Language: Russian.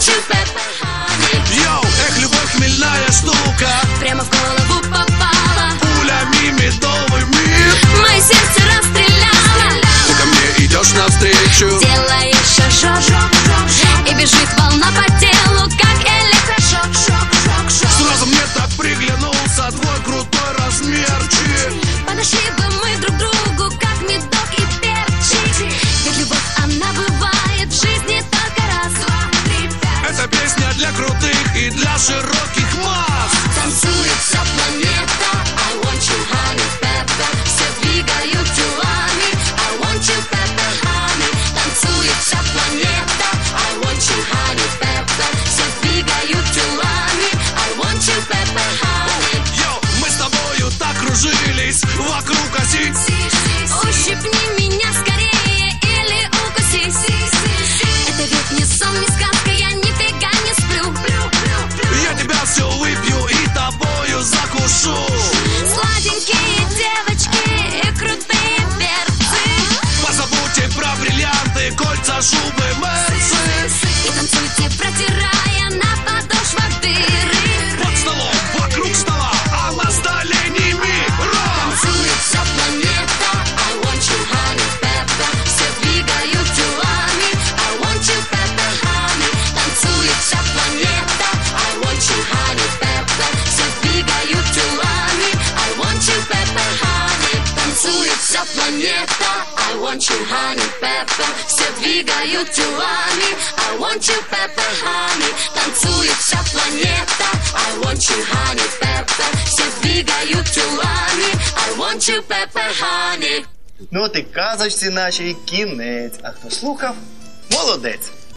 want you, Pepper Honey. Йоу, эх, любовь хмельная штука, Прямо в голову попала, пулями медовыми. мое сердце расстреляла. Ты ко мне идешь навстречу, Делаешь шажок, и бежит волна по телу, как электрошок. сразу мне так приглянулся твой крутой размерчик. Подошли бы мы друг другу, как медок и перчик. Ведь любовь, она бывает в жизни только раз, два, три, пять. Это песня для крутых и для широких масс. Танцует вся планета, I want you, honey, pepper. Все двигают телами, I want you, pepper, honey. Танцует вся планета, I want you, honey, pepper. Все двигают телами, I want you, pepper, honey. Йоу, мы с тобою так кружились вокруг оси. Ущипни меня скорее или укуси. Это ведь не сон, не сказка, я нифига не сплю. Я тебя все выпью и тобою закушу. Сладенькие девочки и крутые перцы. Позабудьте про бриллианты, кольца, шубы, мерсы. И танцуйте, протирая на подошвах дыры. Под столом, вокруг стола, а на столе не мир. Танцует вся планета, I want you, honey, pepper. Все двигают телами, I want you, pepper, honey. Танцует вся планета, I want you, honey, pepper. Все двигают телами, I want you, pepper, honey. Танцует вся планета, I want you, honey, pepper. Все двигают телами, I want you, pepper, honey. Танцует вся планета, I want you, honey, pepper. Все двигают телами, I want you, pepper, honey. Ну от і казочці нашій кінець. А хто слухав, молодець.